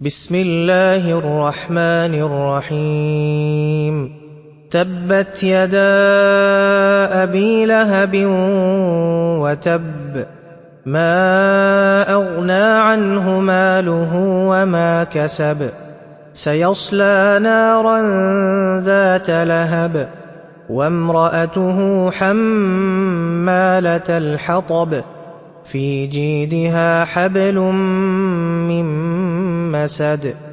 بسم الله الرحمن الرحيم تبت يدا أبي لهب وتب ما أغنى عنه ماله وما كسب سيصلى نارا ذات لهب وامرأته حمالة الحطب في جيدها حبل من مسد